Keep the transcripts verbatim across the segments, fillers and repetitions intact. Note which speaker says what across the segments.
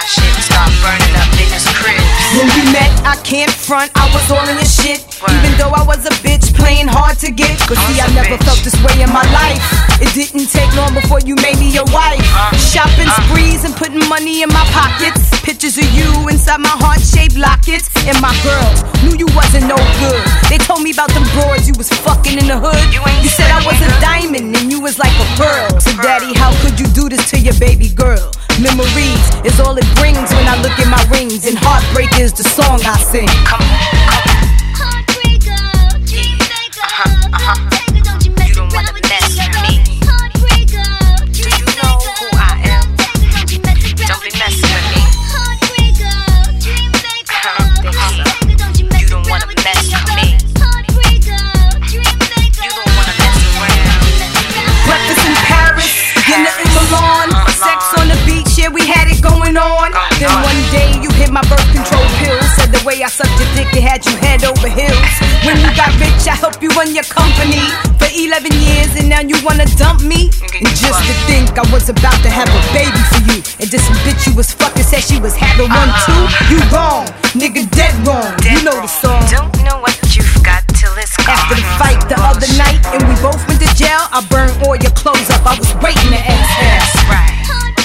Speaker 1: our shit and start burning up niggas' cribs.
Speaker 2: When we met, I can't front, I was all in your shit. What? Even though I was a bitch, playing hard to get. But see, I never bitch. felt this way in my life. It didn't take long before you made me your wife. uh, Shopping uh. sprees and putting money in my pockets. Pictures of you inside my heart-shaped lockets. And my girls knew you wasn't no good. They told me about them broads you was fucking in the hood. You, you said I was a diamond and you was like a pearl. So daddy, how could you do this to your baby girl? Memories is all it brings when I look at my rings. And heartbreak is the song I sing. Come on, come on.
Speaker 1: Heartbreaker, dream maker, uh-huh, uh-huh. Don't you mess you don't wanna mess with me. Heartbreaker, do you know who I am? Don't be messing with me. Heartbreaker, dream maker, uh-huh. You don't wanna mess with me. Heartbreaker, dream maker, you don't wanna mess around.
Speaker 2: Breakfast in Paris, dinner in Milan, sex on the beach, yeah, we had it going on. Then one day you hit my birth control pill. Said the way I sucked your dick, it had you head over heels. When you got rich, I helped you run your company for eleven years, and now you wanna dump me? And just to think I was about to have a baby for you, and this bitch you was fucking said she was having one too. You wrong, nigga, dead wrong. You know the song.
Speaker 1: Don't know what you've got till it's gone.
Speaker 2: After the fight the other night, and we both went to jail, I burned all your clothes up. I was waiting to exhale.
Speaker 1: That's right.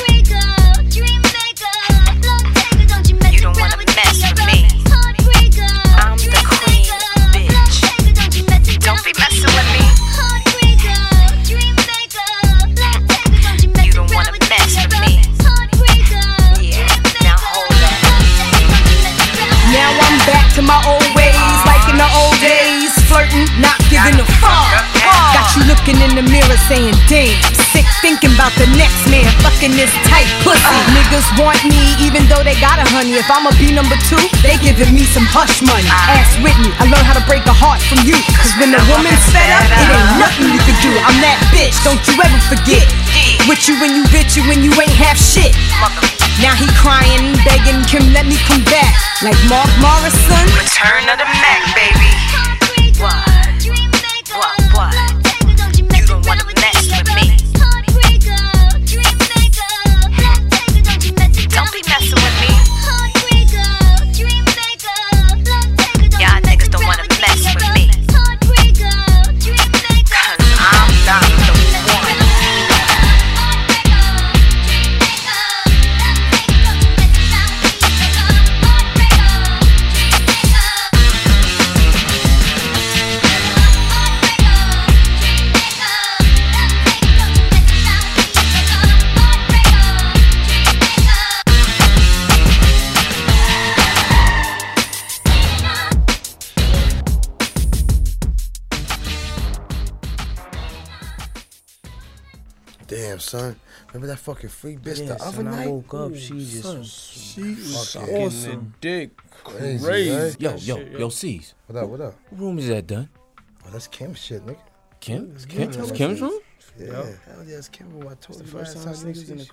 Speaker 1: You don't wanna mess with me. I'm the queen, bitch. Don't be messing with me. You don't wanna mess with me. Yeah, now hold up.
Speaker 2: Now I'm back to my old ways, like in the old days. Flirting, not giving a fuck. Got you looking in the mirror saying, damn. Sick thinking about the next man fucking this tight pussy. Niggas want me even though they got a honey. If I'ma be number two, they giving me some hush money. Ask Whitney, I learned how to break a heart from you. Cause when the woman's fed up, it ain't nothing you can do. I'm that bitch, don't you ever forget. With you when you bitch you when you ain't half shit. Now he crying, begging, Kim, let me come back. Like Mark Morrison.
Speaker 1: Return of the Mac, baby. What? What, what? You don't wanna mess with me. Don't be messing with me. Y'all niggas don't wanna mess with me. Cause I'm not the one.
Speaker 3: Damn, son. Remember that fucking free bitch
Speaker 4: yeah,
Speaker 3: the
Speaker 4: son,
Speaker 3: other night?
Speaker 4: I woke up,
Speaker 3: Ooh,
Speaker 4: she just
Speaker 3: son.
Speaker 4: was
Speaker 3: She
Speaker 4: was
Speaker 3: fucking
Speaker 4: awesome.
Speaker 5: Dick
Speaker 3: crazy.
Speaker 5: crazy.
Speaker 3: Right?
Speaker 4: Yo, yo,
Speaker 5: shit,
Speaker 4: yo, C's.
Speaker 3: What up, what up?
Speaker 4: What room is that done?
Speaker 3: Oh, that's Kim's shit, nigga.
Speaker 4: Kim?
Speaker 3: That's
Speaker 4: Kim?
Speaker 3: Kim's
Speaker 4: That's
Speaker 3: room.
Speaker 4: Kim's room?
Speaker 3: Yeah,
Speaker 5: Yep.
Speaker 3: hell yeah, it's Kim room. I told
Speaker 4: The
Speaker 3: you
Speaker 4: first
Speaker 3: last
Speaker 4: time
Speaker 3: time
Speaker 4: niggas
Speaker 3: niggas
Speaker 4: in the
Speaker 3: shit.